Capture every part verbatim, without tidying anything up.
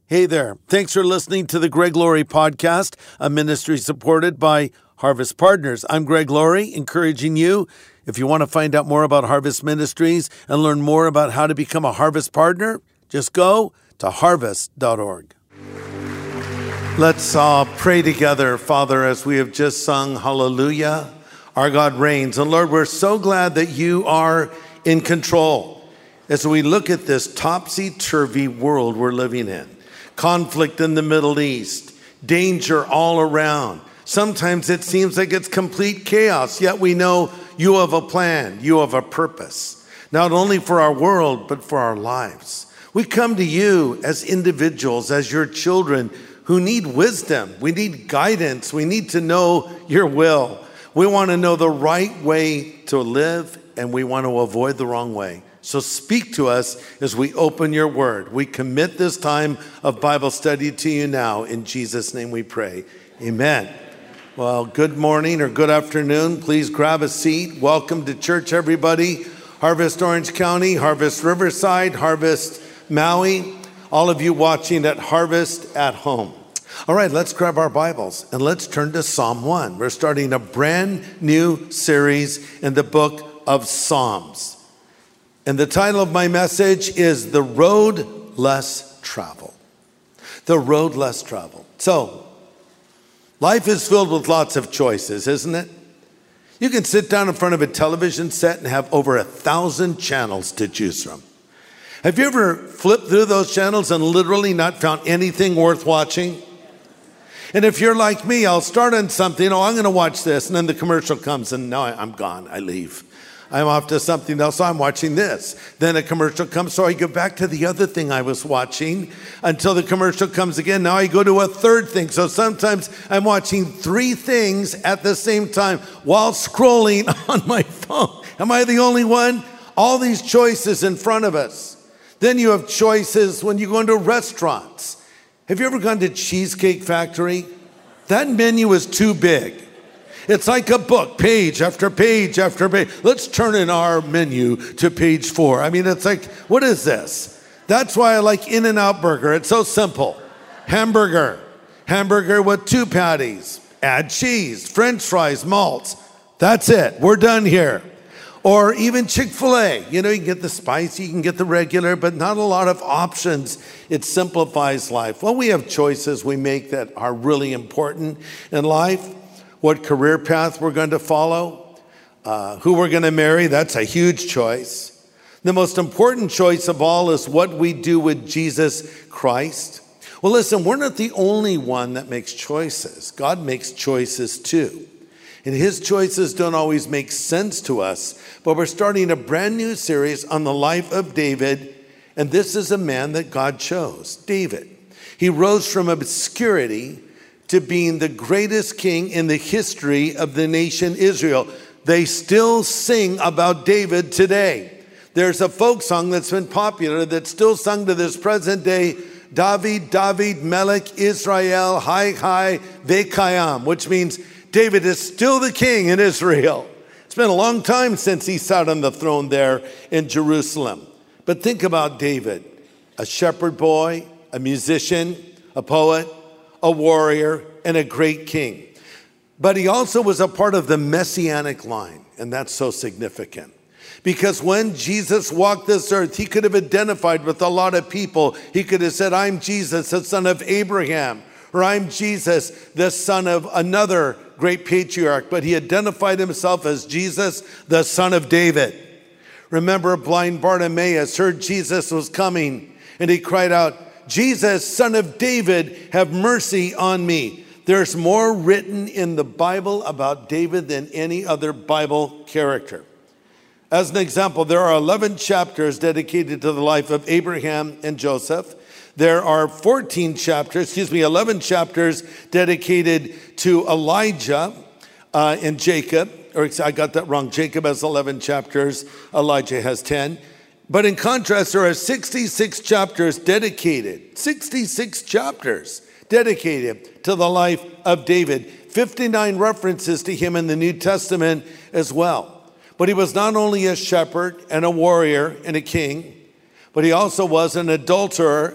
Hey there. Thanks for listening to the Greg Laurie Podcast, a ministry supported by Harvest Partners. I'm Greg Laurie, encouraging you, if you want to find out more about Harvest Ministries and learn more about how to become a Harvest Partner, just go to harvest dot org. Let's uh, pray together, Father, as we have just sung Hallelujah. Our God reigns. And Lord, we're so glad that you are in control as we look at this topsy-turvy world we're living in. Conflict in the Middle East, danger all around. Sometimes it seems like it's complete chaos, yet we know you have a plan, you have a purpose, not only for our world, but for our lives. We come to you as individuals, as your children who need wisdom. We need guidance. We need to know your will. We want to know the right way to live, and we want to avoid the wrong way. So speak to us as we open your word. We commit this time of Bible study to you now. In Jesus' name we pray. Amen. Well, good morning or good afternoon. Please grab a seat. Welcome to church, everybody. Harvest Orange County, Harvest Riverside, Harvest Maui, all of you watching at Harvest at Home. All right, let's grab our Bibles and let's turn to Psalm one. We're starting a brand new series in the book of Psalms. And the title of my message is The Road Less Traveled. The Road Less Traveled. So, life is filled with lots of choices, isn't it? You can sit down in front of a television set and have over a thousand channels to choose from. Have you ever flipped through those channels and literally not found anything worth watching? And if you're like me, I'll start on something, oh, I'm going to watch this, and then the commercial comes, and now I'm gone, I leave. I'm off to something else, so I'm watching this. Then a commercial comes, so I go back to the other thing I was watching until the commercial comes again. Now I go to a third thing. So sometimes I'm watching three things at the same time while scrolling on my phone. Am I the only one? All these choices in front of us. Then you have choices when you go into restaurants. Have you ever gone to Cheesecake Factory? That menu is too big. It's like a book, page after page after page. Let's turn in our menu to page four. I mean, it's like, what is this? That's why I like In-N-Out Burger. It's so simple. Hamburger. Hamburger with two patties. Add cheese, French fries, malts. That's it. We're done here. Or even Chick-fil-A. You know, you can get the spicy, you can get the regular, but not a lot of options. It simplifies life. Well, we have choices we make that are really important in life. What career path we're going to follow, uh, who we're going to marry, that's a huge choice. The most important choice of all is what we do with Jesus Christ. Well, listen, we're not the only one that makes choices. God makes choices too. And his choices don't always make sense to us, but we're starting a brand new series on the life of David, and this is a man that God chose, David. He rose from obscurity to being the greatest king in the history of the nation Israel. They still sing about David today. There's a folk song that's been popular that's still sung to this present day, David, David, Melech, Israel, Hai Hai, Vekayam, which means David is still the king in Israel. It's been a long time since he sat on the throne there in Jerusalem. But think about David, a shepherd boy, a musician, a poet, a warrior, and a great king. But he also was a part of the messianic line, and that's so significant. Because when Jesus walked this earth, he could have identified with a lot of people. He could have said, I'm Jesus, the son of Abraham, or I'm Jesus, the son of another great patriarch. But he identified himself as Jesus, the son of David. Remember, blind Bartimaeus heard Jesus was coming, and he cried out, Jesus, son of David, have mercy on me. There's more written in the Bible about David than any other Bible character. As an example, there are eleven chapters dedicated to the life of Abraham and Joseph. There are fourteen chapters, excuse me, eleven chapters dedicated to Elijah uh, and Jacob. Or I got that wrong. Jacob has eleven chapters. Elijah has ten. But in contrast, there are sixty-six chapters dedicated, sixty-six chapters dedicated to the life of David. fifty-nine references to him in the New Testament as well. But he was not only a shepherd and a warrior and a king, but he also was an adulterer,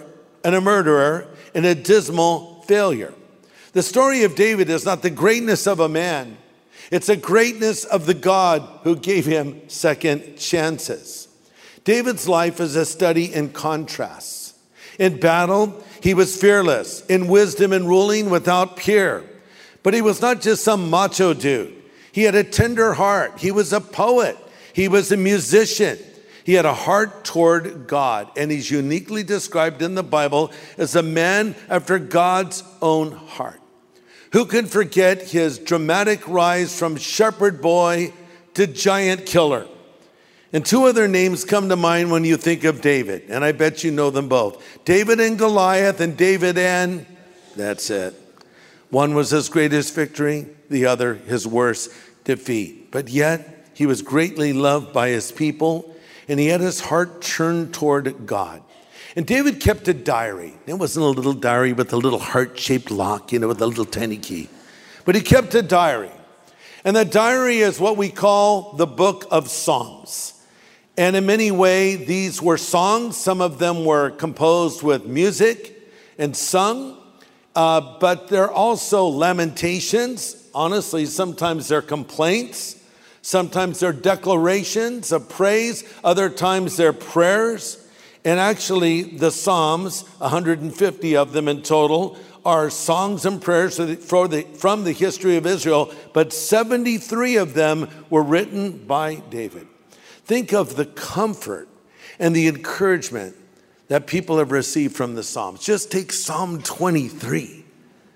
and a murderer and a dismal failure. The story of David is not the greatness of a man. It's the greatness of the God who gave him second chances. David's life is a study in contrasts. In battle, he was fearless. In wisdom and ruling, without peer. But he was not just some macho dude. He had a tender heart. He was a poet. He was a musician. He had a heart toward God. And he's uniquely described in the Bible as a man after God's own heart. Who can forget his dramatic rise from shepherd boy to giant killer? And two other names come to mind when you think of David, and I bet you know them both. David and Goliath and David and, that's it. One was his greatest victory, the other his worst defeat. But yet, he was greatly loved by his people, and he had his heart turned toward God. And David kept a diary. It wasn't a little diary with a little heart-shaped lock, you know, with a little tiny key. But he kept a diary. And that diary is what we call the book of Psalms. And in many ways, these were songs. Some of them were composed with music and sung. Uh, but they're also lamentations. Honestly, sometimes they're complaints. Sometimes they're declarations of praise. Other times they're prayers. And actually, the Psalms, one hundred fifty of them in total, are songs and prayers for the, from the history of Israel, but seventy-three of them were written by David. Think of the comfort and the encouragement that people have received from the Psalms. Just take Psalm twenty-three.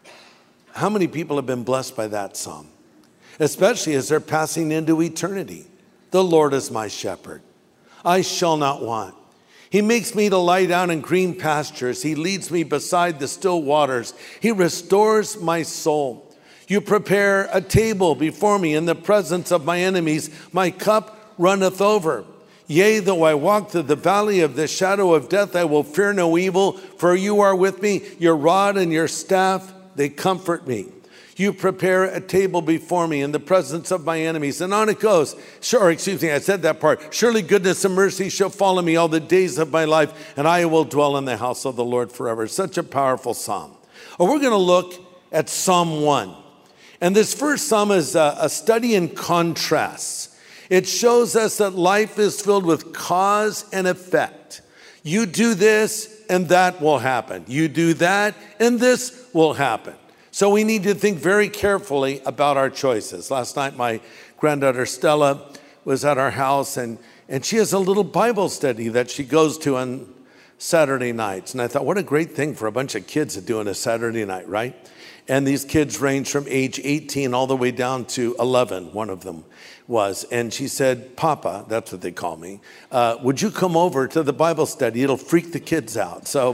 How many people have been blessed by that psalm? Especially as they're passing into eternity. The Lord is my shepherd. I shall not want. He makes me to lie down in green pastures. He leads me beside the still waters. He restores my soul. You prepare a table before me in the presence of my enemies. My cup runneth over. Yea, though I walk through the valley of the shadow of death, I will fear no evil, for you are with me. Your rod and your staff, they comfort me. You prepare a table before me in the presence of my enemies. And on it goes. Sure, excuse me, I said that part. Surely goodness and mercy shall follow me all the days of my life, and I will dwell in the house of the Lord forever. Such a powerful psalm. Well, we're going to look at Psalm one. And this first psalm is a, a study in contrasts. It shows us that life is filled with cause and effect. You do this, and that will happen. You do that, and this will happen. So we need to think very carefully about our choices. Last night, my granddaughter Stella was at our house, and, and she has a little Bible study that she goes to on Saturday nights. And I thought, what a great thing for a bunch of kids to do on a Saturday night, right? And these kids range from age eighteen all the way down to eleven, one of them was. And she said, Papa, that's what they call me, uh, would you come over to the Bible study? It'll freak the kids out. So,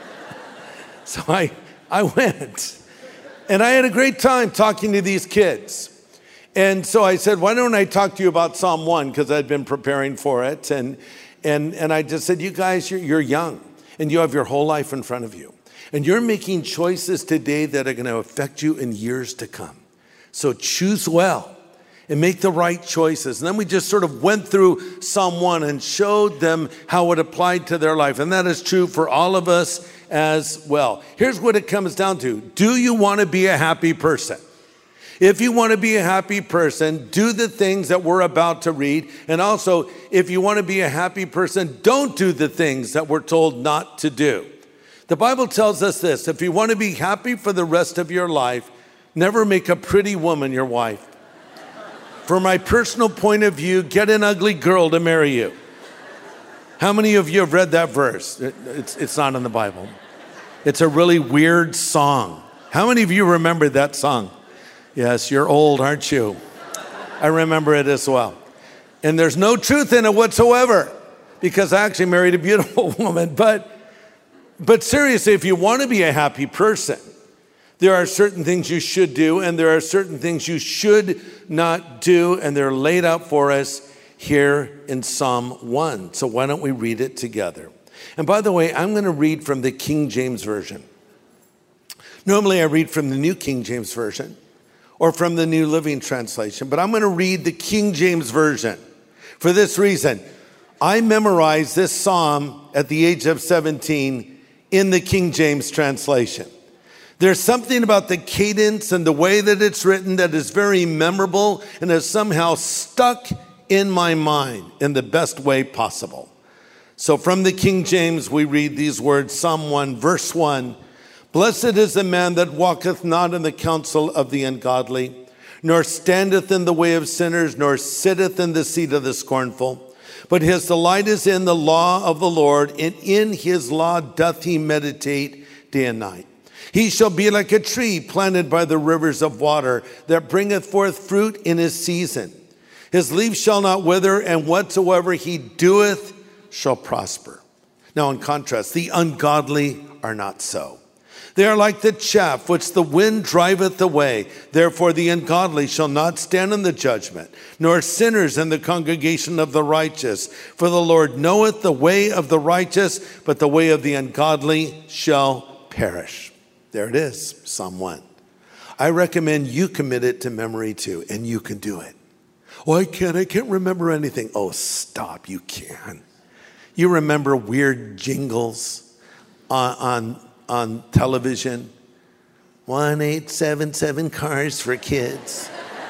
so I, I went. And I had a great time talking to these kids. And so I said, why don't I talk to you about Psalm one? Because I'd been preparing for it. And, and, and I just said, you guys, you're, you're young. And you have your whole life in front of you. And you're making choices today that are going to affect you in years to come. So choose well and make the right choices. And then we just sort of went through Psalm one and showed them how it applied to their life. And that is true for all of us as well. Here's what it comes down to. Do you want to be a happy person? If you want to be a happy person, do the things that we're about to read. And also, if you want to be a happy person, don't do the things that we're told not to do. The Bible tells us this: if you want to be happy for the rest of your life, never make a pretty woman your wife. From my personal point of view, get an ugly girl to marry you. How many of you have read that verse? It's, it's not in the Bible. It's a really weird song. How many of you remember that song? Yes, you're old, aren't you? I remember it as well. And there's no truth in it whatsoever, because I actually married a beautiful woman. But, but seriously, if you want to be a happy person, there are certain things you should do, and there are certain things you should not do, and they're laid out for us here in Psalm one. So why don't we read it together? And by the way, I'm going to read from the King James Version. Normally I read from the New King James Version or from the New Living Translation, but I'm going to read the King James Version for this reason. I memorized this psalm at the age of seventeen in the King James translation. There's something about the cadence and the way that it's written that is very memorable and has somehow stuck in my mind in the best way possible. So from the King James, we read these words, Psalm one, verse one, Blessed is the man that walketh not in the counsel of the ungodly, nor standeth in the way of sinners, nor sitteth in the seat of the scornful. But his delight is in the law of the Lord, and in his law doth he meditate day and night. He shall be like a tree planted by the rivers of water, that bringeth forth fruit in his season. His leaf shall not wither, and whatsoever he doeth shall prosper. Now in contrast, the ungodly are not so. They are like the chaff which the wind driveth away. Therefore the ungodly shall not stand in the judgment, nor sinners in the congregation of the righteous. For the Lord knoweth the way of the righteous, but the way of the ungodly shall perish. There it is, Psalm one. I recommend you commit it to memory too, and you can do it. Oh, I can't, I can't remember anything. Oh, stop, you can. You remember weird jingles on, on, on television? one eight seven seven cars for kids.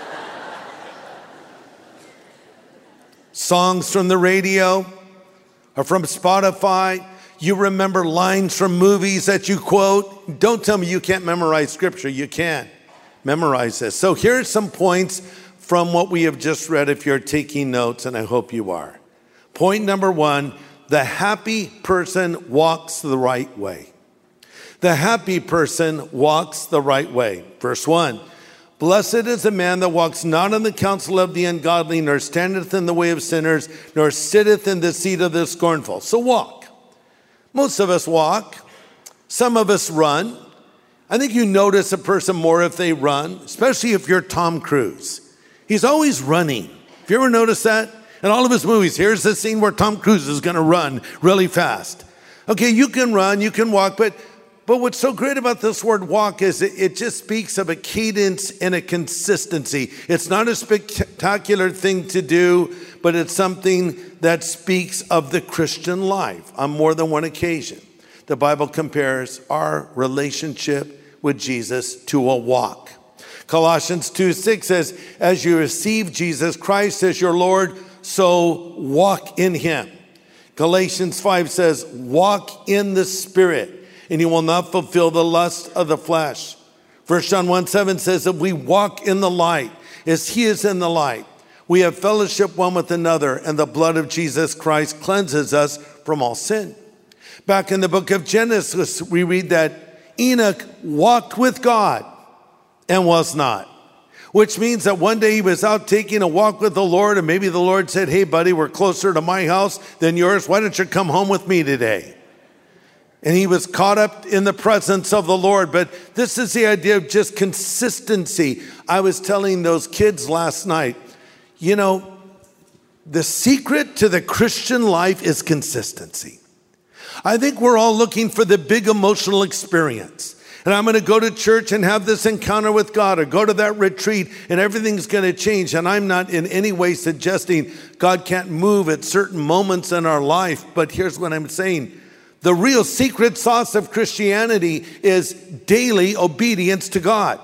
Songs from the radio or from Spotify. You remember lines from movies that you quote. Don't tell me you can't memorize scripture. You can memorize this. So here's some points from what we have just read if you're taking notes, and I hope you are. Point number one, the happy person walks the right way. The happy person walks the right way. Verse one, blessed is the man that walks not in the counsel of the ungodly, nor standeth in the way of sinners, nor sitteth in the seat of the scornful. So walk. Most of us walk. Some of us run. I think you notice a person more if they run, especially if you're Tom Cruise. He's always running. Have you ever noticed that? In all of his movies, here's the scene where Tom Cruise is going to run really fast. Okay, you can run, you can walk, but but what's so great about this word walk is it, it just speaks of a cadence and a consistency. It's not a spectacular thing to do, but it's something that speaks of the Christian life on more than one occasion. The Bible compares our relationship with Jesus to a walk. Colossians two six says, as you receive Jesus Christ as your Lord, so walk in him. Galatians five says, walk in the Spirit, and you will not fulfill the lust of the flesh. First John one seven says that we walk in the light as he is in the light. We have fellowship one with another, and the blood of Jesus Christ cleanses us from all sin. Back in the book of Genesis, we read that Enoch walked with God and was not, which means that one day he was out taking a walk with the Lord, and maybe the Lord said, hey, buddy, we're closer to my house than yours. Why don't you come home with me today? And he was caught up in the presence of the Lord. But this is the idea of just consistency. I was telling those kids last night, you know, the secret to the Christian life is consistency. I think we're all looking for the big emotional experience. And I'm going to go to church and have this encounter with God, or go to that retreat and everything's going to change. And I'm not in any way suggesting God can't move at certain moments in our life. But here's what I'm saying. The real secret sauce of Christianity is daily obedience to God.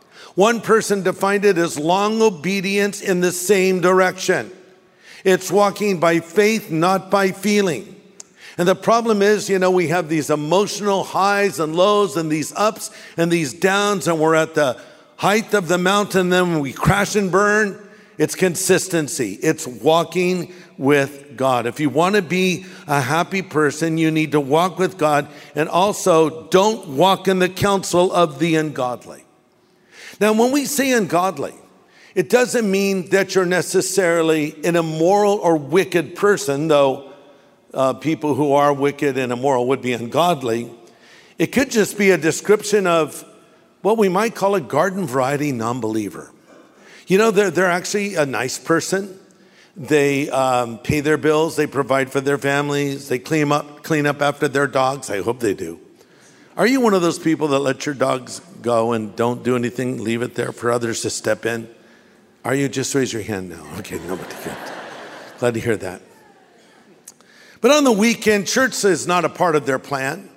One person defined it as long obedience in the same direction. It's walking by faith, not by feeling. And the problem is, you know, we have these emotional highs and lows and these ups and these downs, and we're at the height of the mountain, then we crash and burn. It's consistency. It's walking with God. If you want to be a happy person, you need to walk with God, and also don't walk in the counsel of the ungodly. Now, when we say ungodly, it doesn't mean that you're necessarily an immoral or wicked person, though Uh, people who are wicked and immoral would be ungodly. It could just be a description of what we might call a garden variety non-believer. You know, they're, they're actually a nice person. They um, pay their bills. They provide for their families. They clean up, clean up after their dogs. I hope they do. Are you one of those people that let your dogs go and don't do anything, leave it there for others to step in? Are you? Just raise your hand now. Okay, nobody good. Glad to hear that. But on the weekend, church is not a part of their plan.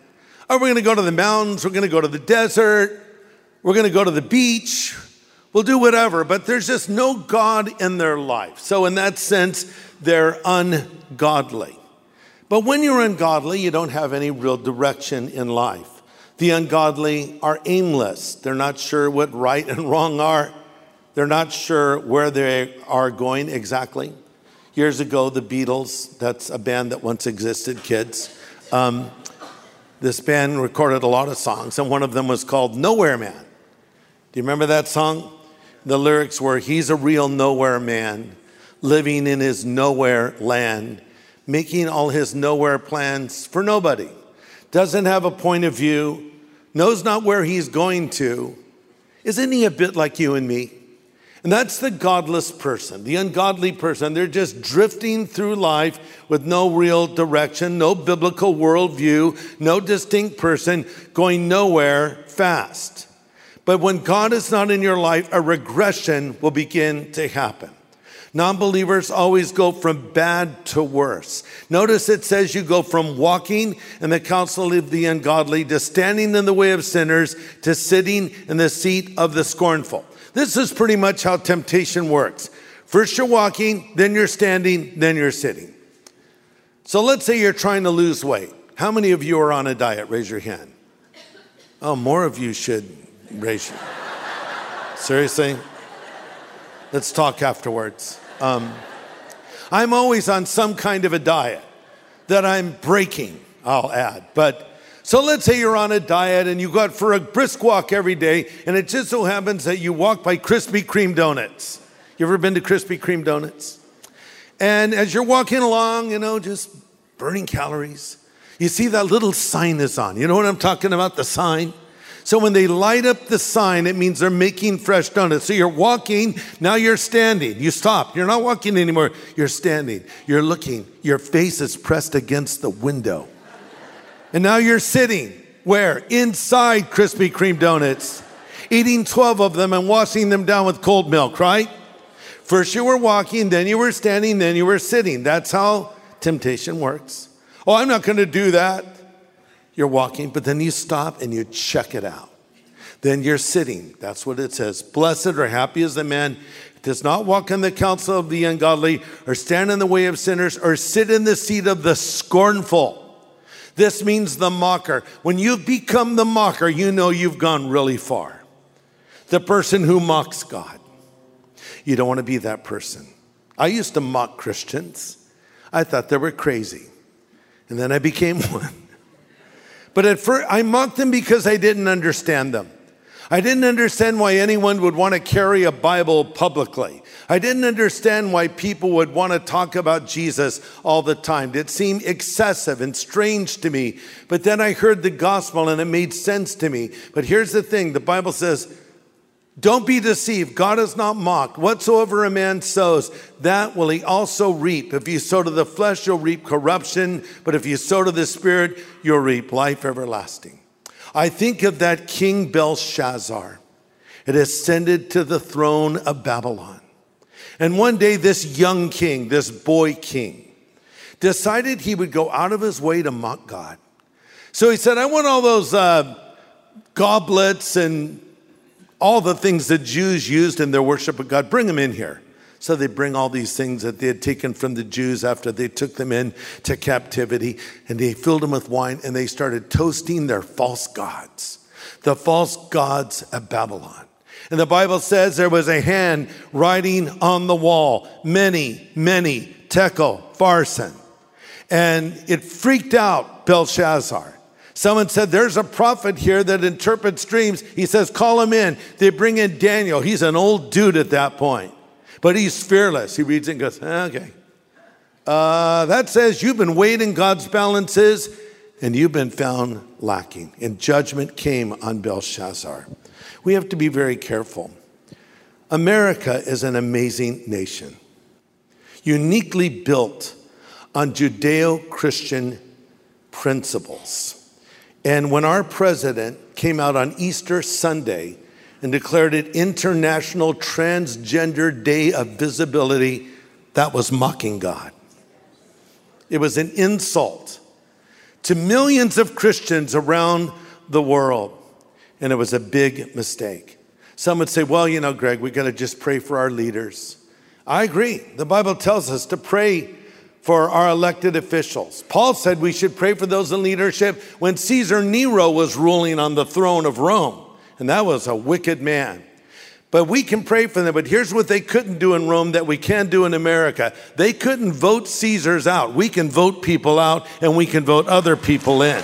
Oh, we're going to go to the mountains. We're going to go to the desert. We're going to go to the beach. We'll do whatever. But there's just no God in their life. So in that sense, they're ungodly. But when you're ungodly, you don't have any real direction in life. The ungodly are aimless. They're not sure what right and wrong are. They're not sure where they are going exactly. Years ago, the Beatles, that's a band that once existed, kids. Um, this band recorded a lot of songs, and one of them was called Nowhere Man. Do you remember that song? The lyrics were, he's a real nowhere man, living in his nowhere land, making all his nowhere plans for nobody. Doesn't have a point of view, knows not where he's going to. Isn't he a bit like you and me? And that's the godless person, the ungodly person. They're just drifting through life with no real direction, no biblical worldview, no distinct person, going nowhere fast. But when God is not in your life, a regression will begin to happen. Non-believers always go from bad to worse. Notice it says you go from walking in the counsel of the ungodly to standing in the way of sinners to sitting in the seat of the scornful. This is pretty much how temptation works. First you're walking, then you're standing, then you're sitting. So let's say you're trying to lose weight. How many of you are on a diet? Raise your hand. Oh, more of you should raise your hand. Seriously? Let's talk afterwards. Um, I'm always on some kind of a diet that I'm breaking, I'll add. But so let's say you're on a diet and you go out for a brisk walk every day, and it just so happens that you walk by Krispy Kreme donuts. You ever been to Krispy Kreme donuts? And as you're walking along, you know, just burning calories, you see that little sign is on. You know what I'm talking about, the sign? So when they light up the sign, it means they're making fresh donuts. So you're walking, now you're standing. You stop. You're not walking anymore. You're standing. You're looking. Your face is pressed against the window. And now you're sitting. Where? Inside Krispy Kreme donuts, eating twelve of them and washing them down with cold milk, right? First you were walking, then you were standing, then you were sitting. That's how temptation works. Oh, I'm not going to do that. You're walking, but then you stop and you check it out. Then you're sitting. That's what it says. Blessed or happy is the man who does not walk in the counsel of the ungodly, or stand in the way of sinners, or sit in the seat of the scornful. This means the mocker. When you become the mocker, you know you've gone really far. The person who mocks God. You don't want to be that person. I used to mock Christians. I thought they were crazy. And then I became one. But at first, I mocked them because I didn't understand them. I didn't understand why anyone would want to carry a Bible publicly. I didn't understand why people would want to talk about Jesus all the time. It seemed excessive and strange to me. But then I heard the gospel and it made sense to me. But here's the thing. The Bible says, don't be deceived. God is not mocked. Whatsoever a man sows, that will he also reap. If you sow to the flesh, you'll reap corruption. But if you sow to the Spirit, you'll reap life everlasting. I think of that King Belshazzar. It ascended to the throne of Babylon. And one day this young king, this boy king, decided he would go out of his way to mock God. So he said, I want all those uh, goblets and all the things that Jews used in their worship of God, bring them in here. So they bring all these things that they had taken from the Jews after they took them into captivity, and they filled them with wine, and they started toasting their false gods, the false gods of Babylon. And the Bible says there was a hand writing on the wall, many, many, tekel, pharsin. And it freaked out Belshazzar. Someone said, there's a prophet here that interprets dreams. He says, call him in. They bring in Daniel. He's an old dude at that point, but he's fearless. He reads it and goes, okay. Uh, that says you've been weighed in God's balances and you've been found lacking. And judgment came on Belshazzar. We have to be very careful. America is an amazing nation, uniquely built on Judeo-Christian principles. And when our president came out on Easter Sunday and declared it International Transgender Day of Visibility, that was mocking God. It was an insult to millions of Christians around the world. And it was a big mistake. Some would say, well, you know, Greg, we got to just pray for our leaders. I agree. The Bible tells us to pray for our elected officials. Paul said we should pray for those in leadership when Caesar Nero was ruling on the throne of Rome. And that was a wicked man. But we can pray for them. But here's what they couldn't do in Rome that we can do in America. They couldn't vote Caesars out. We can vote people out, and we can vote other people in.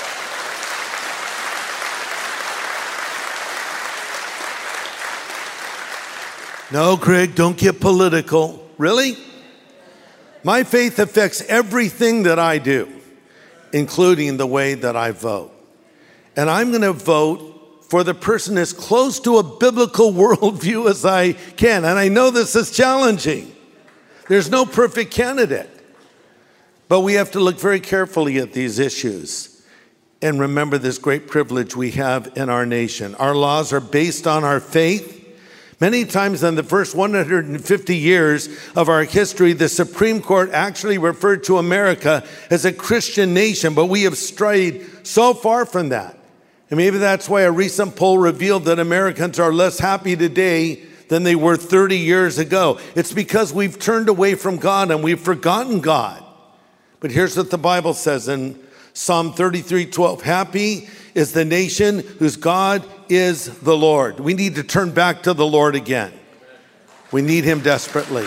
No, Greg, don't get political. Really? My faith affects everything that I do, including the way that I vote. And I'm going to vote for the person as close to a biblical worldview as I can. And I know this is challenging. There's no perfect candidate. But we have to look very carefully at these issues and remember this great privilege we have in our nation. Our laws are based on our faith. Many times in the first one hundred fifty years of our history, the Supreme Court actually referred to America as a Christian nation, but we have strayed so far from that. And maybe that's why a recent poll revealed that Americans are less happy today than they were thirty years ago. It's because we've turned away from God and we've forgotten God. But here's what the Bible says in Psalm thirty-three twelve. Happy is the nation whose God is the Lord. We need to turn back to the Lord again. We need him desperately.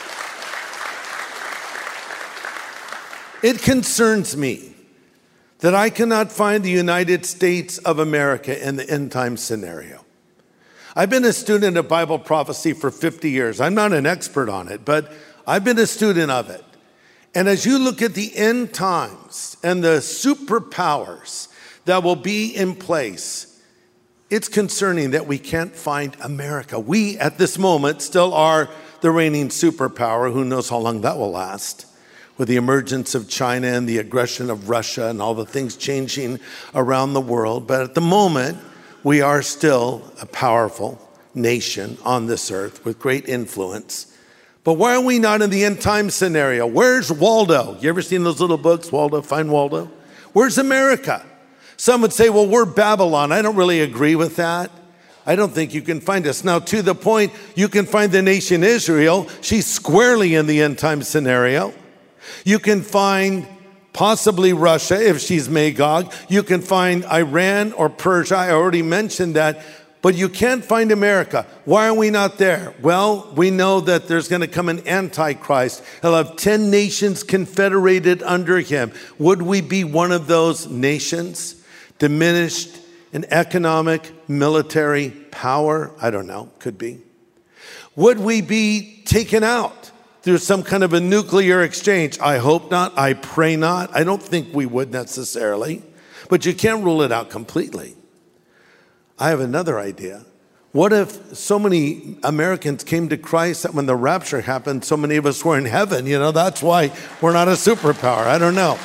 It concerns me that I cannot find the United States of America in the end time scenario. I've been a student of Bible prophecy for fifty years. I'm not an expert on it, but I've been a student of it. And as you look at the end times and the superpowers that will be in place, it's concerning that we can't find America. We, at this moment, still are the reigning superpower. Who knows how long that will last? With the emergence of China and the aggression of Russia and all the things changing around the world. But at the moment, we are still a powerful nation on this earth with great influence. But why are we not in the end time scenario? Where's Waldo? You ever seen those little books, Waldo, Find Waldo? Where's America? Some would say, well, we're Babylon. I don't really agree with that. I don't think you can find us. Now, to the point, you can find the nation Israel. She's squarely in the end time scenario. You can find possibly Russia if she's Magog. You can find Iran or Persia. I already mentioned that. But you can't find America. Why are we not there? Well, we know that there's going to come an Antichrist. He'll have ten nations confederated under him. Would we be one of those nations? Diminished in economic, military power? I don't know. Could be. Would we be taken out through some kind of a nuclear exchange? I hope not. I pray not. I don't think we would necessarily. But you can't rule it out completely. I have another idea. What if so many Americans came to Christ that when the rapture happened, so many of us were in heaven? You know, that's why we're not a superpower. I don't know.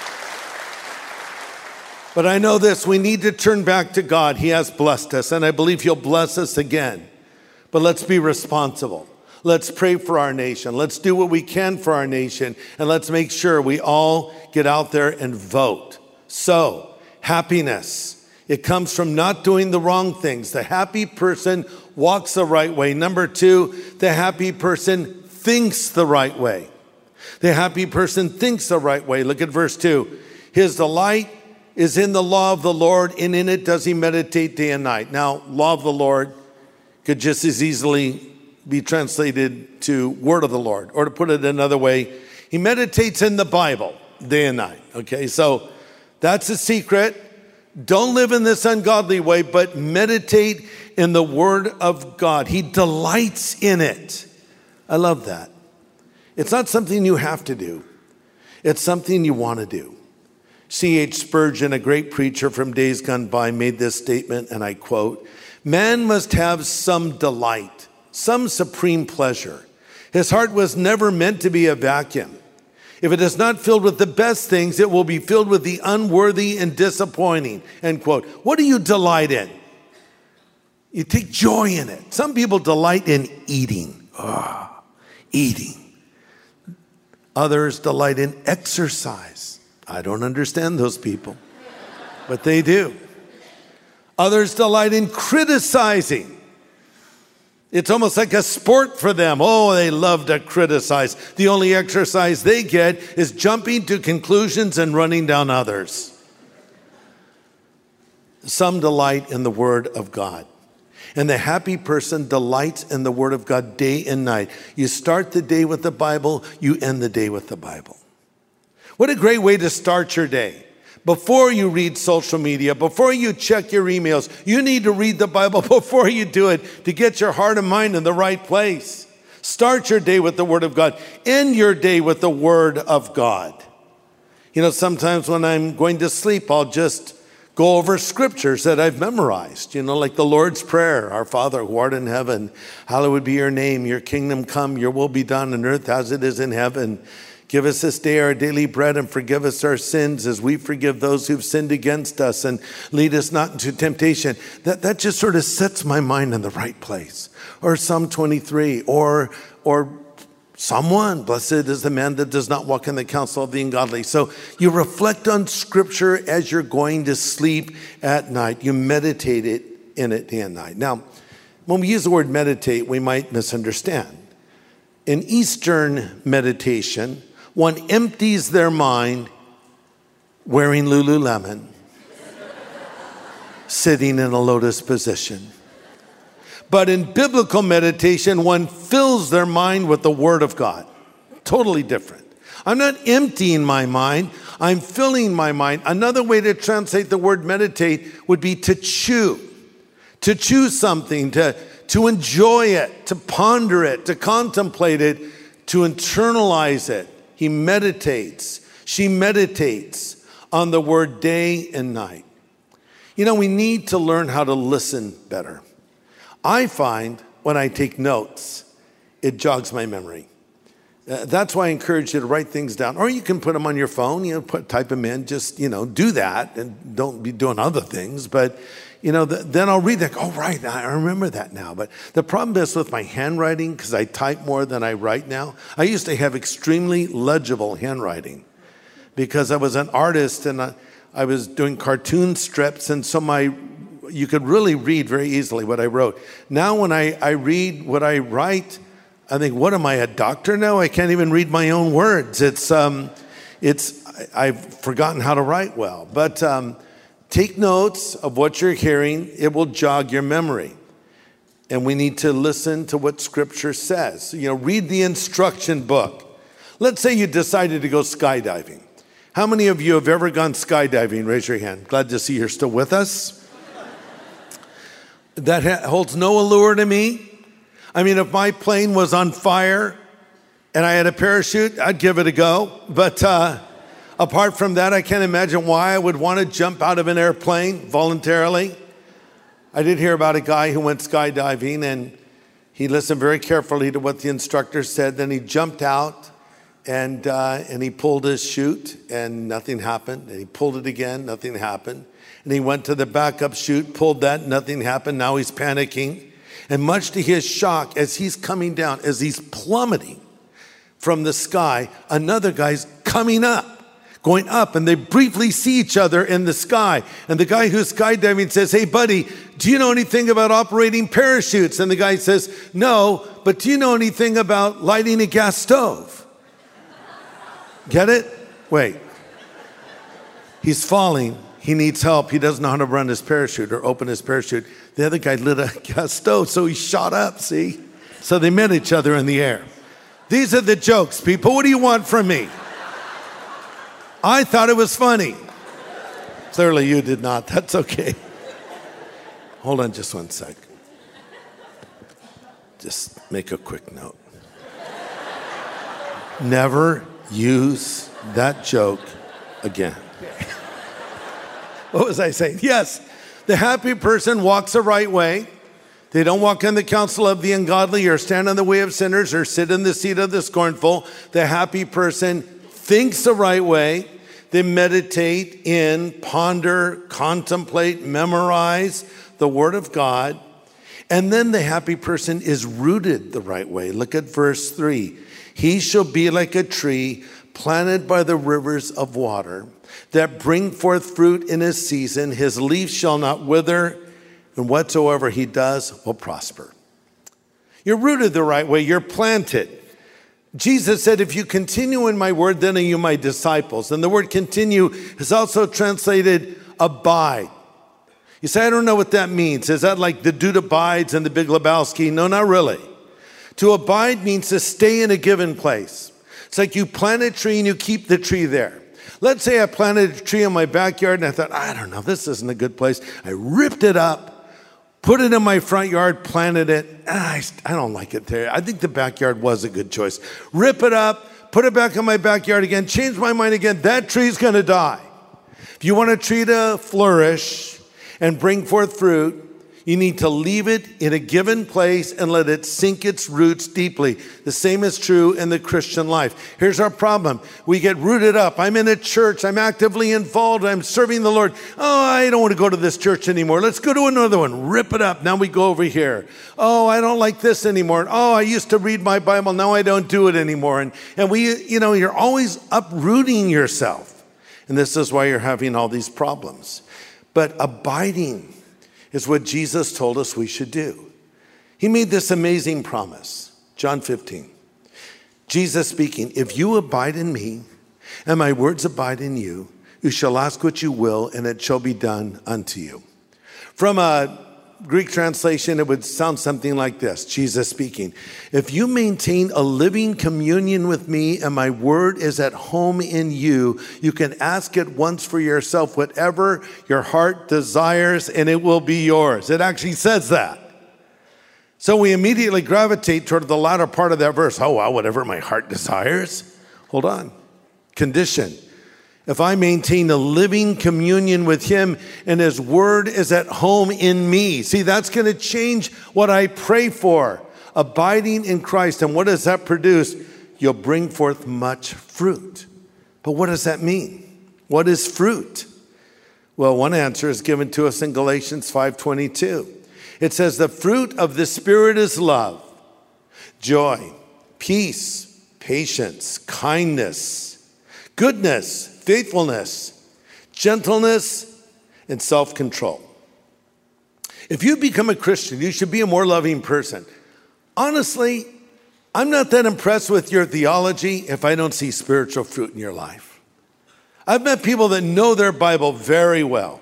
But I know this, we need to turn back to God. He has blessed us, and I believe he'll bless us again. But let's be responsible. Let's pray for our nation. Let's do what we can for our nation, and let's make sure we all get out there and vote. So, happiness. It comes from not doing the wrong things. The happy person walks the right way. Number two, the happy person thinks the right way. The happy person thinks the right way. Look at verse two. His delight is in the law of the Lord, and in it does he meditate day and night. Now, law of the Lord could just as easily be translated to word of the Lord, or to put it another way, he meditates in the Bible day and night. Okay, so that's a secret. Don't live in this ungodly way, but meditate in the word of God. He delights in it. I love that. It's not something you have to do. It's something you want to do. C H Spurgeon, a great preacher from days gone by, made this statement, and I quote, "Man must have some delight, some supreme pleasure. His heart was never meant to be a vacuum. If it is not filled with the best things, it will be filled with the unworthy and disappointing." End quote. What do you delight in? You take joy in it. Some people delight in eating. Oh, eating. Others delight in exercise. I don't understand those people, but they do. Others delight in criticizing. It's almost like a sport for them. Oh, they love to criticize. The only exercise they get is jumping to conclusions and running down others. Some delight in the Word of God. And the happy person delights in the Word of God day and night. You start the day with the Bible, you end the day with the Bible. What a great way to start your day. Before you read social media, before you check your emails, you need to read the Bible before you do it to get your heart and mind in the right place. Start your day with the Word of God. End your day with the Word of God. You know, sometimes when I'm going to sleep, I'll just go over scriptures that I've memorized, you know, like the Lord's Prayer, Our Father who art in heaven, hallowed be your name, your kingdom come, your will be done on earth as it is in heaven. Give us this day our daily bread and forgive us our sins as we forgive those who've sinned against us, and lead us not into temptation. That that just sort of sets my mind in the right place. Or Psalm twenty-three, or or Psalm one, blessed is the man that does not walk in the counsel of the ungodly. So you reflect on scripture as you're going to sleep at night. You meditate it in it day and night. Now, when we use the word meditate, we might misunderstand. In Eastern meditation, one empties their mind wearing Lululemon, sitting in a lotus position. But in biblical meditation, one fills their mind with the Word of God. Totally different. I'm not emptying my mind, I'm filling my mind. Another way to translate the word meditate would be to chew. To chew something, to, to enjoy it, to ponder it, to contemplate it, to internalize it. He meditates. She meditates on the word day and night. You know, we need to learn how to listen better. I find when I take notes, it jogs my memory. Uh, that's why I encourage you to write things down. Or you can put them on your phone, you know, put, type them in, just, you know, do that and don't be doing other things. But, you know, the, then I'll read that, oh, right, I remember that now. But the problem is with my handwriting, because I type more than I write now. I used to have extremely legible handwriting because I was an artist and I, I was doing cartoon strips. And so my you could really read very easily what I wrote. Now when I, I read what I write, I think, what am I, a doctor now? I can't even read my own words. It's, um, it's I've forgotten how to write well. But um, take notes of what you're hearing. It will jog your memory. And we need to listen to what Scripture says. You know, read the instruction book. Let's say you decided to go skydiving. How many of you have ever gone skydiving? Raise your hand. Glad to see you're still with us. That ha- holds no allure to me. I mean, if my plane was on fire and I had a parachute, I'd give it a go. But uh, apart from that, I can't imagine why I would want to jump out of an airplane voluntarily. I did hear about a guy who went skydiving and he listened very carefully to what the instructor said. Then he jumped out and uh, and he pulled his chute and nothing happened. And he pulled it again, nothing happened. And he went to the backup chute, pulled that, nothing happened. Now he's panicking. And much to his shock, as he's coming down, as he's plummeting from the sky, another guy's coming up, going up, and they briefly see each other in the sky. And the guy who's skydiving says, hey, buddy, do you know anything about operating parachutes? And the guy says, no, but do you know anything about lighting a gas stove? Get it? Wait. He's falling. He needs help. He doesn't know how to run his parachute or open his parachute. The other guy lit a gas stove, so he shot up, see? So they met each other in the air. These are the jokes, people. What do you want from me? I thought it was funny. Clearly you did not. That's okay. Hold on just one sec. Just make a quick note. Never use that joke again. What was I saying? Yes, the happy person walks the right way. They don't walk in the counsel of the ungodly or stand in the way of sinners or sit in the seat of the scornful. The happy person thinks the right way. They meditate in, ponder, contemplate, memorize the Word of God. And then the happy person is rooted the right way. Look at verse three. He shall be like a tree planted by the rivers of water, that bring forth fruit in his season. His leaf shall not wither, and whatsoever he does will prosper. You're rooted the right way. You're planted. Jesus said, if you continue in my word, then are you my disciples. And the word continue is also translated abide. You say, I don't know what that means. Is that like the dude abides in the Big Lebowski? No, not really. To abide means to stay in a given place. It's like you plant a tree and you keep the tree there. Let's say I planted a tree in my backyard and I thought, I don't know, this isn't a good place. I ripped it up, put it in my front yard, planted it. I, I don't like it there. I think the backyard was a good choice. Rip it up, put it back in my backyard again, change my mind again. That tree's going to die. If you want a tree to flourish and bring forth fruit, you need to leave it in a given place and let it sink its roots deeply. The same is true in the Christian life. Here's our problem. We get rooted up. I'm in a church. I'm actively involved. I'm serving the Lord. Oh, I don't want to go to this church anymore. Let's go to another one. Rip it up. Now we go over here. Oh, I don't like this anymore. Oh, I used to read my Bible. Now I don't do it anymore. And, and we, you know, you're always uprooting yourself. And this is why you're having all these problems. But abiding is what Jesus told us we should do. He made this amazing promise. John fifteen. Jesus speaking, if you abide in me and my words abide in you, you shall ask what you will and it shall be done unto you. From a Greek translation, it would sound something like this. Jesus speaking, if you maintain a living communion with me and my word is at home in you, you can ask at once for yourself whatever your heart desires and it will be yours. It actually says that. So we immediately gravitate toward the latter part of that verse. Oh, well, whatever my heart desires. Hold on. Condition. If I maintain a living communion with him and his word is at home in me. See, that's going to change what I pray for. Abiding in Christ. And what does that produce? You'll bring forth much fruit. But what does that mean? What is fruit? Well, one answer is given to us in Galatians five twenty-two. It says, the fruit of the Spirit is love, joy, peace, patience, kindness, goodness, faithfulness, gentleness, and self-control. If you become a Christian, you should be a more loving person. Honestly, I'm not that impressed with your theology if I don't see spiritual fruit in your life. I've met people that know their Bible very well,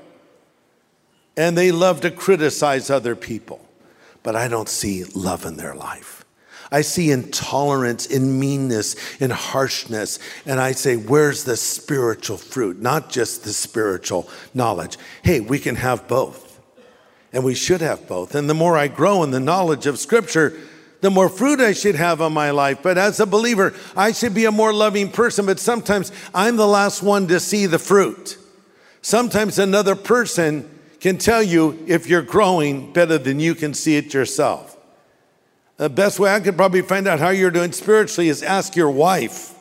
and they love to criticize other people, but I don't see love in their life. I see intolerance and meanness and harshness. And I say, where's the spiritual fruit? Not just the spiritual knowledge. Hey, we can have both. And we should have both. And the more I grow in the knowledge of Scripture, the more fruit I should have on my life. But as a believer, I should be a more loving person. But sometimes I'm the last one to see the fruit. Sometimes another person can tell you if you're growing better than you can see it yourself. The best way I could probably find out how you're doing spiritually is ask your wife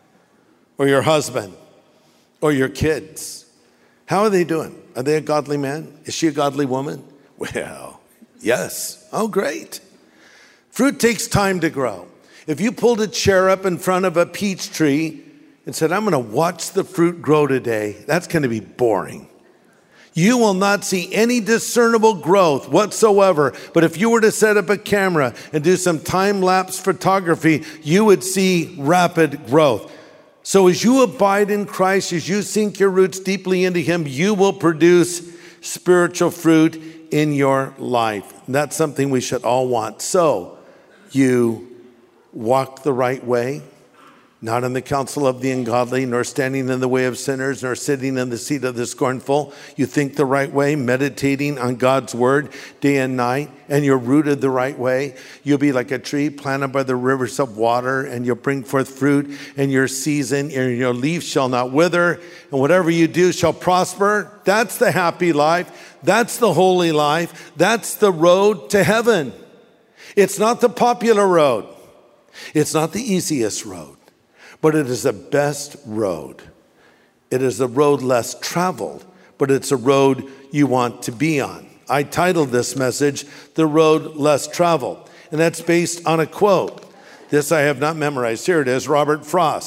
or your husband or your kids. How are they doing? Are they a godly man? Is she a godly woman? Well, yes. Oh, great. Fruit takes time to grow. If you pulled a chair up in front of a peach tree and said, I'm going to watch the fruit grow today, that's going to be boring. You will not see any discernible growth whatsoever. But if you were to set up a camera and do some time-lapse photography, you would see rapid growth. So as you abide in Christ, as you sink your roots deeply into him, you will produce spiritual fruit in your life. And that's something we should all want. So you walk the right way, not in the counsel of the ungodly, nor standing in the way of sinners, nor sitting in the seat of the scornful. You think the right way, meditating on God's word day and night, and you're rooted the right way. You'll be like a tree planted by the rivers of water, and you'll bring forth fruit in your season, and your leaf shall not wither, and whatever you do shall prosper. That's the happy life. That's the holy life. That's the road to heaven. It's not the popular road. It's not the easiest road. But it is the best road. It is the road less traveled, but it's a road you want to be on. I titled this message, The Road Less Traveled, and that's based on a quote. This I have not memorized. Here it is, Robert Frost.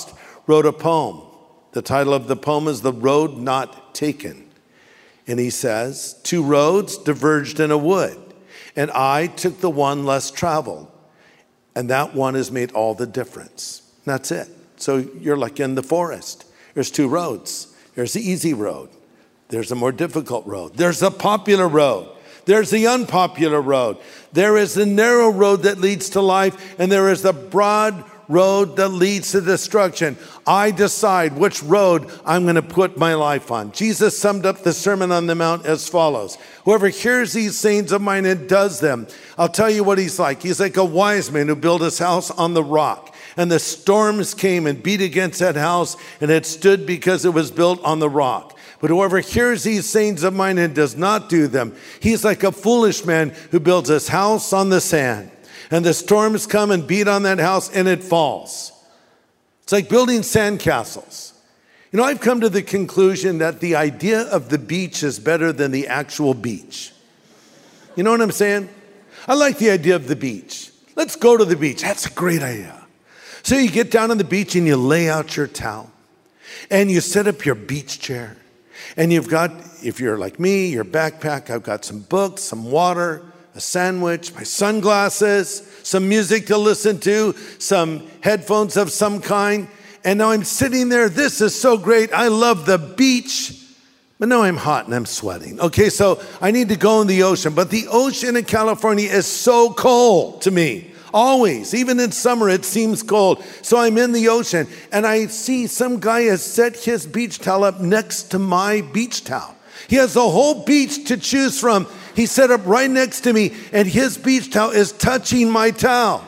wrote a poem. The title of the poem is The Road Not Taken. And he says, two roads diverged in a wood, and I took the one less traveled. And that one has made all the difference. And that's it. So you're like in the forest. There's two roads. There's the easy road. There's a more difficult road. There's the popular road. There's the unpopular road. There is the narrow road that leads to life, and there is the broad road that leads to destruction. I decide which road I'm going to put my life on. Jesus summed up the Sermon on the Mount as follows. Whoever hears these sayings of mine and does them, I'll tell you what he's like. He's like a wise man who built his house on the rock. And the storms came and beat against that house, and it stood because it was built on the rock. But whoever hears these sayings of mine and does not do them, he's like a foolish man who builds his house on the sand. And the storms come and beat on that house, and it falls. It's like building sandcastles. You know, I've come to the conclusion that the idea of the beach is better than the actual beach. You know what I'm saying? I like the idea of the beach. Let's go to the beach. That's a great idea. So you get down on the beach and you lay out your towel. And you set up your beach chair. And you've got, if you're like me, your backpack. I've got some books, some water, a sandwich, my sunglasses, some music to listen to, some headphones of some kind. And now I'm sitting there. This is so great. I love the beach. But now I'm hot and I'm sweating. Okay, so I need to go in the ocean. But the ocean in California is so cold to me. Always. Even in summer, it seems cold. So I'm in the ocean. And I see some guy has set his beach towel up next to my beach towel. He has the whole beach to choose from. He set up right next to me, and his beach towel is touching my towel.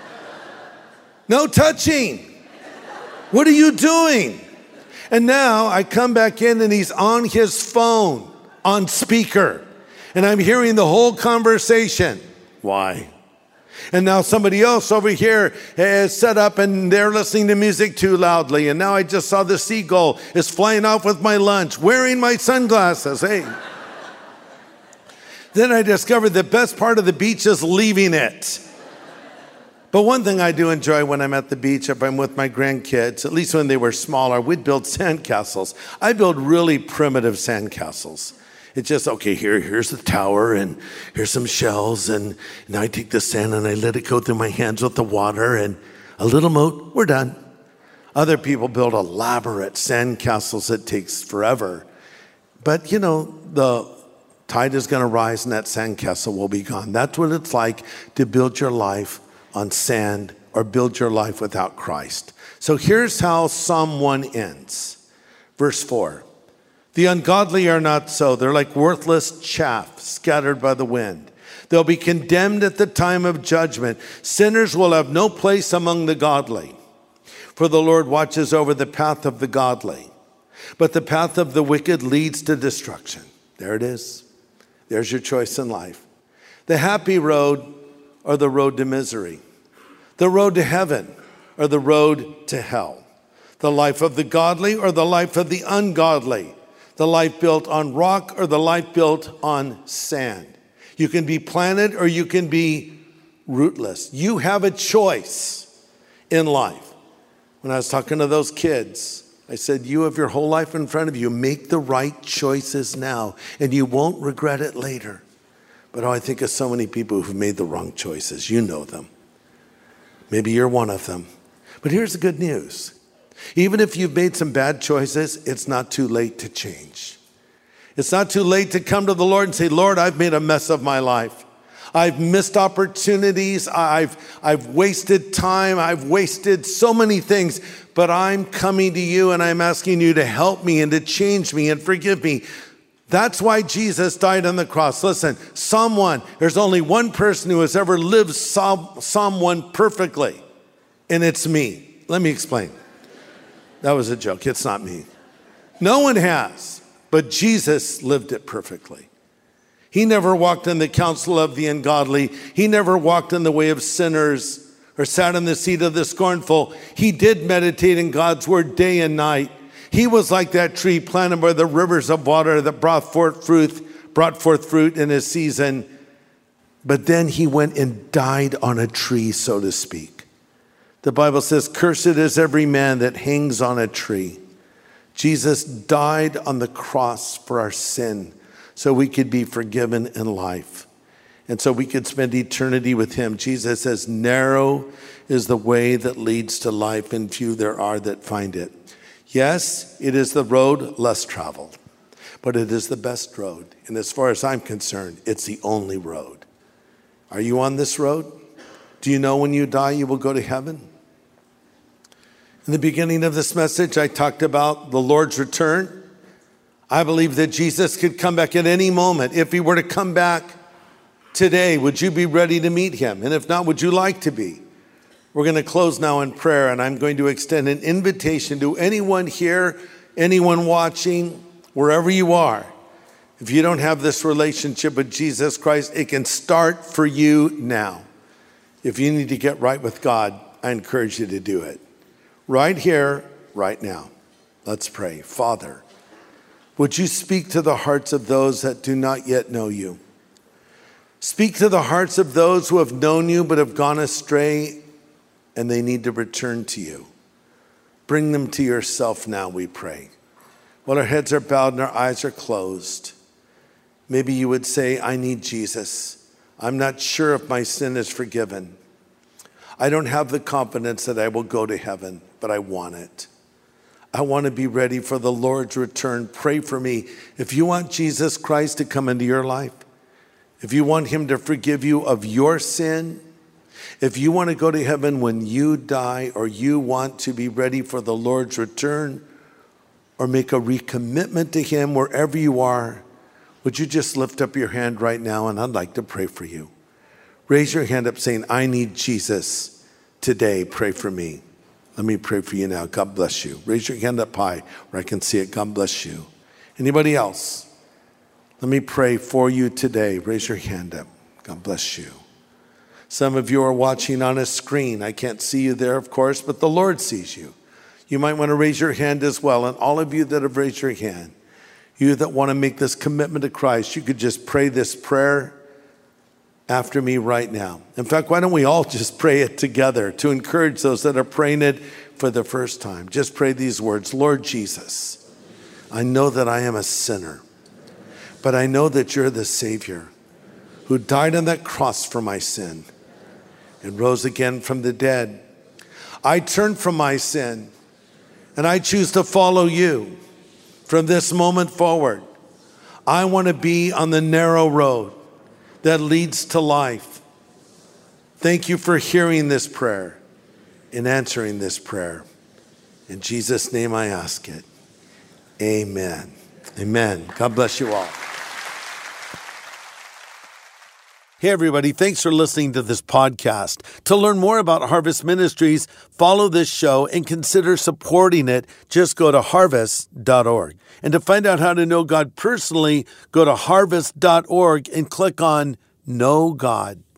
No touching. What are you doing? And now I come back in, and he's on his phone, on speaker. And I'm hearing the whole conversation. Why? And now somebody else over here has set up and they're listening to music too loudly. And now I just saw the seagull is flying off with my lunch, wearing my sunglasses. Hey. Then I discovered the best part of the beach is leaving it. But one thing I do enjoy when I'm at the beach, if I'm with my grandkids, at least when they were smaller, we'd build sandcastles. I build really primitive sandcastles. It's just, okay, here, here's the tower, and here's some shells, and now I take the sand and I let it go through my hands with the water, and a little moat, we're done. Other people build elaborate sandcastles that takes forever. But, you know, the tide is going to rise and that sandcastle will be gone. That's what it's like to build your life on sand or build your life without Christ. So here's how Psalm one ends. Verse four. The ungodly are not so. They're like worthless chaff scattered by the wind. They'll be condemned at the time of judgment. Sinners will have no place among the godly. For the Lord watches over the path of the godly, but the path of the wicked leads to destruction. There it is. There's your choice in life. The happy road or the road to misery. The road to heaven or the road to hell. The life of the godly or the life of the ungodly. The life built on rock or the life built on sand. You can be planted or you can be rootless. You have a choice in life. When I was talking to those kids, I said, you have your whole life in front of you. Make the right choices now, and you won't regret it later. But oh, I think of so many people who've made the wrong choices. You know them. Maybe you're one of them. But here's the good news. Even if you've made some bad choices, it's not too late to change. It's not too late to come to the Lord and say, Lord, I've made a mess of my life. I've missed opportunities. I've, I've wasted time. I've wasted so many things. But I'm coming to you and I'm asking you to help me and to change me and forgive me. That's why Jesus died on the cross. Listen, Psalm one, there's only one person who has ever lived Psalm, Psalm one perfectly, and it's me. Let me explain. That was a joke. It's not me. No one has, but Jesus lived it perfectly. He never walked in the counsel of the ungodly. He never walked in the way of sinners or sat in the seat of the scornful. He did meditate in God's word day and night. He was like that tree planted by the rivers of water that brought forth fruit, brought forth fruit in his season. But then he went and died on a tree, so to speak. The Bible says, cursed is every man that hangs on a tree. Jesus died on the cross for our sin so we could be forgiven in life. And so we could spend eternity with him. Jesus says, narrow is the way that leads to life, and few there are that find it. Yes, it is the road less traveled, but it is the best road. And as far as I'm concerned, it's the only road. Are you on this road? Do you know when you die, you will go to heaven? In the beginning of this message, I talked about the Lord's return. I believe that Jesus could come back at any moment. If he were to come back today, would you be ready to meet him? And if not, would you like to be? We're going to close now in prayer, and I'm going to extend an invitation to anyone here, anyone watching, wherever you are. If you don't have this relationship with Jesus Christ, it can start for you now. If you need to get right with God, I encourage you to do it. Right here, right now. Let's pray. Father, would you speak to the hearts of those that do not yet know you? Speak to the hearts of those who have known you but have gone astray and they need to return to you. Bring them to yourself now, we pray. While our heads are bowed and our eyes are closed, maybe you would say, I need Jesus. I'm not sure if my sin is forgiven. I don't have the confidence that I will go to heaven, but I want it. I want to be ready for the Lord's return. Pray for me. If you want Jesus Christ to come into your life, if you want him to forgive you of your sin, if you want to go to heaven when you die, or you want to be ready for the Lord's return, or make a recommitment to him wherever you are, would you just lift up your hand right now, and I'd like to pray for you. Raise your hand up saying, I need Jesus today. Pray for me. Let me pray for you now. God bless you. Raise your hand up high where I can see it. God bless you. Anybody else? Let me pray for you today. Raise your hand up. God bless you. Some of you are watching on a screen. I can't see you there, of course, but the Lord sees you. You might want to raise your hand as well. And all of you that have raised your hand, you that want to make this commitment to Christ, you could just pray this prayer after me right now. In fact, why don't we all just pray it together to encourage those that are praying it for the first time. Just pray these words. Lord Jesus, I know that I am a sinner, but I know that you're the Savior who died on that cross for my sin and rose again from the dead. I turn from my sin and I choose to follow you from this moment forward. I want to be on the narrow road that leads to life. Thank you for hearing this prayer and answering this prayer. In Jesus' name I ask it. Amen. Amen. God bless you all. Hey, everybody. Thanks for listening to this podcast. To learn more about Harvest Ministries, follow this show and consider supporting it. Just go to harvest dot org. And to find out how to know God personally, go to harvest dot org and click on Know God.